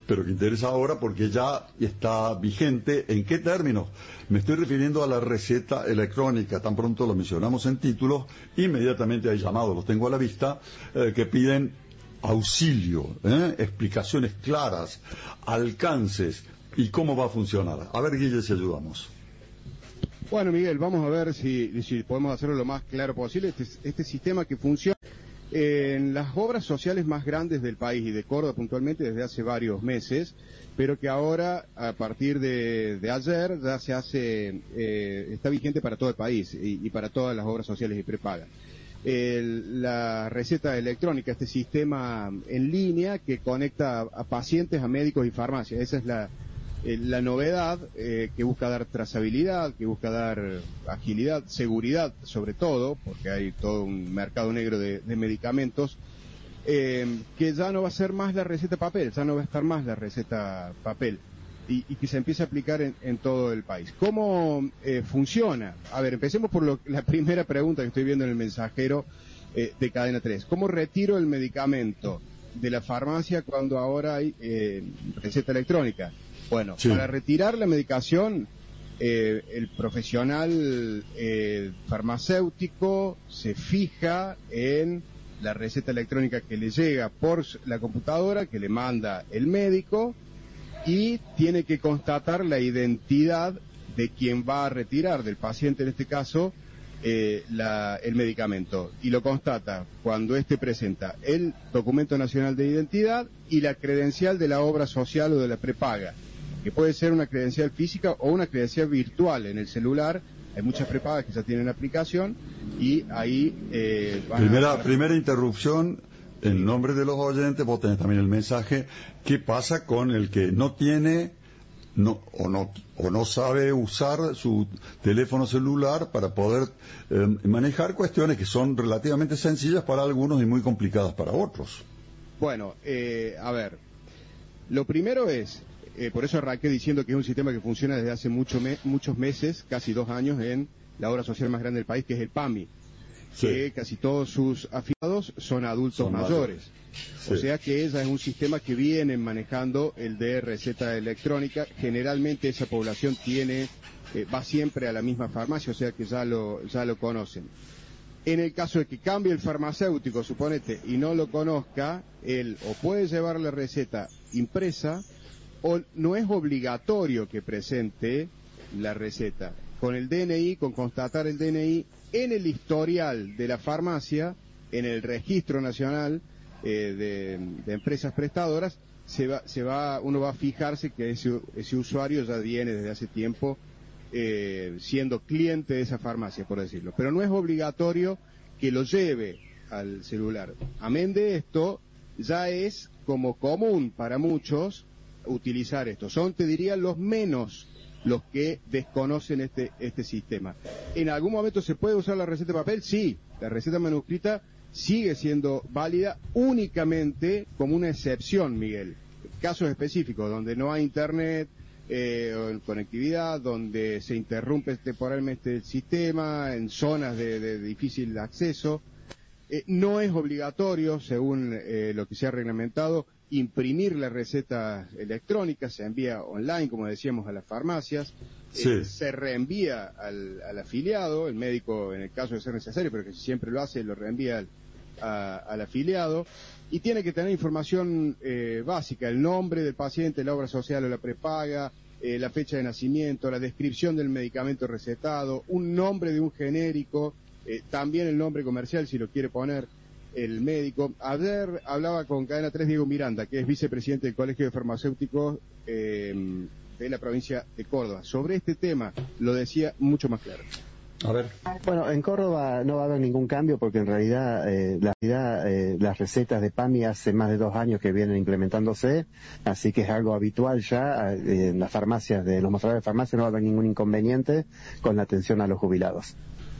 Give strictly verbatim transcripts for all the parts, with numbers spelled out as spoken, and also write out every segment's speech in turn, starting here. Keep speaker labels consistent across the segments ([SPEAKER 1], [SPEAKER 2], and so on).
[SPEAKER 1] pero que interesa ahora porque ya está vigente. ¿En qué términos? Me estoy refiriendo a la receta electrónica. Tan pronto lo mencionamos en títulos, inmediatamente hay llamados, los tengo a la vista, eh, que piden auxilio, ¿eh? explicaciones claras, alcances y cómo va a funcionar. A ver, Guille, si ayudamos.
[SPEAKER 2] Bueno, Miguel, vamos a ver si, si podemos hacerlo lo más claro posible. Este, este sistema que funciona en las obras sociales más grandes del país y de Córdoba puntualmente desde hace varios meses, pero que ahora, a partir de, de ayer, ya se hace, eh, está vigente para todo el país y, y para todas las obras sociales y prepagas. El, la receta electrónica, este sistema en línea que conecta a, a pacientes, a médicos y farmacias. Esa es la, eh, la novedad eh, que busca dar trazabilidad, que busca dar agilidad, seguridad sobre todo, porque hay todo un mercado negro de, de medicamentos, eh, que ya no va a ser más la receta papel, ya no va a estar más la receta papel. Y, y que se empiece a aplicar en, en todo el país. ¿Cómo eh, funciona? A ver, empecemos por lo, la primera pregunta que estoy viendo en el mensajero eh, de Cadena tres. ¿Cómo retiro el medicamento de la farmacia cuando ahora hay eh, receta electrónica? Bueno, sí. Para retirar la medicación, eh, el profesional eh, farmacéutico se fija en la receta electrónica que le llega por la computadora, que le manda el médico, y tiene que constatar la identidad de quien va a retirar, del paciente en este caso, eh, la, el medicamento. Y lo constata cuando éste presenta el documento nacional de identidad y la credencial de la obra social o de la prepaga, que puede ser una credencial física o una credencial virtual en el celular. Hay muchas prepagas que ya tienen aplicación y ahí eh, van
[SPEAKER 1] primera,
[SPEAKER 2] a...
[SPEAKER 1] primera interrupción. En nombre de los oyentes, vos tenés también el mensaje. ¿Qué pasa con el que no tiene no, o, no, o no sabe usar su teléfono celular para poder eh, manejar cuestiones que son relativamente sencillas para algunos y muy complicadas para otros?
[SPEAKER 2] Bueno, eh, a ver, lo primero es, eh, por eso arranqué diciendo que es un sistema que funciona desde hace mucho me, muchos meses, casi dos años, en la obra social más grande del país, que es el PAMI. Sí. Que casi todos sus afiliados son adultos son mayores. Sí. O sea que ella es un sistema que viene manejando el de receta electrónica. Generalmente esa población tiene, eh, va siempre a la misma farmacia, o sea que ya lo, ya lo conocen. En el caso de que cambie el farmacéutico, suponete, y no lo conozca, él o puede llevar la receta impresa o no es obligatorio que presente la receta. Con el D N I, con constatar el D N I, en el historial de la farmacia, en el registro nacional eh, de, de empresas prestadoras, se va, se va, uno va a fijarse que ese, ese usuario ya viene desde hace tiempo eh, siendo cliente de esa farmacia, por decirlo. Pero no es obligatorio que lo lleve al celular. Amén de esto, ya es como común para muchos utilizar esto. Son, te diría, los menos los que desconocen este este sistema. ¿En algún momento se puede usar la receta de papel? Sí, la receta manuscrita sigue siendo válida únicamente como una excepción, Miguel. Casos específicos donde no hay internet, eh, o conectividad, donde se interrumpe temporalmente el sistema, en zonas de, de difícil acceso. Eh, no es obligatorio, según eh, lo que se ha reglamentado, imprimir la receta electrónica, se envía online, como decíamos, a las farmacias, sí. eh, se reenvía al, al afiliado, el médico en el caso de ser necesario, pero que siempre lo hace, lo reenvía al, a, al afiliado, y tiene que tener información eh, básica, el nombre del paciente, la obra social o la prepaga, eh, la fecha de nacimiento, la descripción del medicamento recetado, un nombre de un genérico, eh, también el nombre comercial si lo quiere poner el médico. Ayer hablaba con Cadena tres Diego Miranda, que es vicepresidente del Colegio de Farmacéuticos eh, de la provincia de Córdoba. Sobre este tema lo decía mucho más claro.
[SPEAKER 1] A ver.
[SPEAKER 3] Bueno, en Córdoba no va a haber ningún cambio porque en realidad, eh, la, eh, las recetas de PAMI hace más de dos años que vienen implementándose, así que es algo habitual ya. Eh, en las farmacias, de los mostradores de farmacia no va a haber ningún inconveniente con la atención a los jubilados.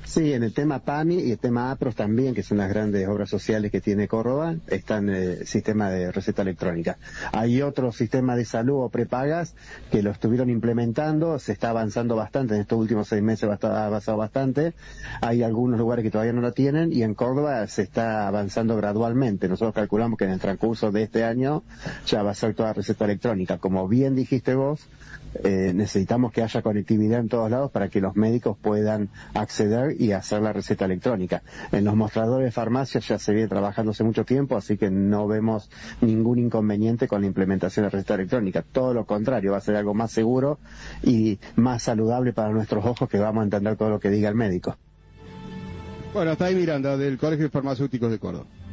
[SPEAKER 3] Sí, en el tema PAMI y el tema APROS también, que son las grandes obras sociales que tiene Córdoba, están el sistema de receta electrónica. Hay otros sistemas de salud o prepagas que lo estuvieron implementando, se está avanzando bastante, en estos últimos seis meses ha avanzado bastante, hay algunos lugares que todavía no lo tienen y en Córdoba se está avanzando gradualmente. Nosotros calculamos que en el transcurso de este año ya va a ser toda receta electrónica. Como bien dijiste vos, Eh, necesitamos que haya conectividad en todos lados para que los médicos puedan acceder y hacer la receta electrónica. En los mostradores de farmacias ya se viene trabajando hace mucho tiempo, así que no vemos ningún inconveniente con la implementación de la receta electrónica. Todo lo contrario, va a ser algo más seguro y más saludable para nuestros ojos, que vamos a entender todo lo que diga el médico.
[SPEAKER 2] Bueno, hasta ahí Miranda, del Colegio de Farmacéuticos de Córdoba.